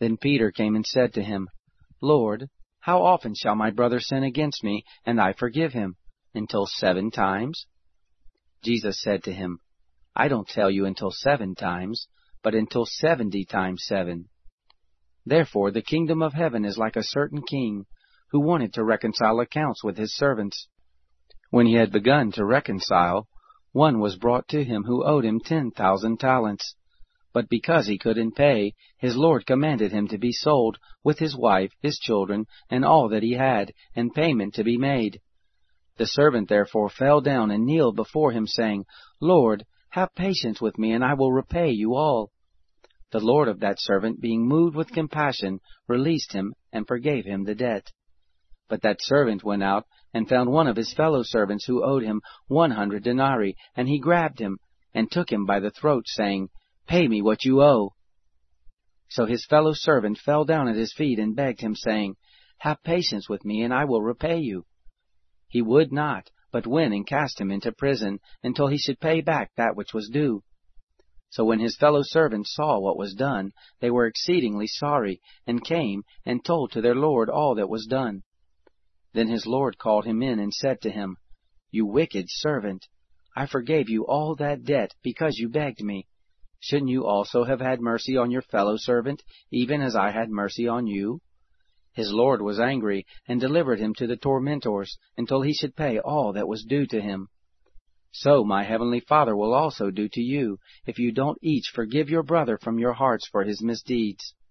Then Peter came and said to him, Lord, how often shall my brother sin against me, and I forgive him? Until 7 times? Jesus said to him, I don't tell you until 7 times, but until 70 times 7. Therefore the kingdom of heaven is like a certain king, who wanted to reconcile accounts with his servants. When he had begun to reconcile, one was brought to him who owed him 10,000 talents. But because he couldn't pay, his lord commanded him to be sold, with his wife, his children, and all that he had, and payment to be made. The servant therefore fell down and kneeled before him, saying, Lord, have patience with me, and I will repay you all. The lord of that servant, being moved with compassion, released him, and forgave him the debt. But that servant went out, and found one of his fellow servants who owed him 100 denarii, and he grabbed him, and took him by the throat, saying, Pay me what you owe. So his fellow servant fell down at his feet, and begged him, saying, Have patience with me, and I will repay you. He would not, but went and cast him into prison, until he should pay back that which was due. So when his fellow servants saw what was done, they were exceedingly sorry, and came and told to their lord all that was done. Then his lord called him in, and said to him, You wicked servant, I forgave you all that debt, because you begged me. Shouldn't you also have had mercy on your fellow servant, even as I had mercy on you? His lord was angry, and delivered him to the tormentors, until he should pay all that was due to him. So my heavenly Father will also do to you, if you don't each forgive your brother from your hearts for his misdeeds.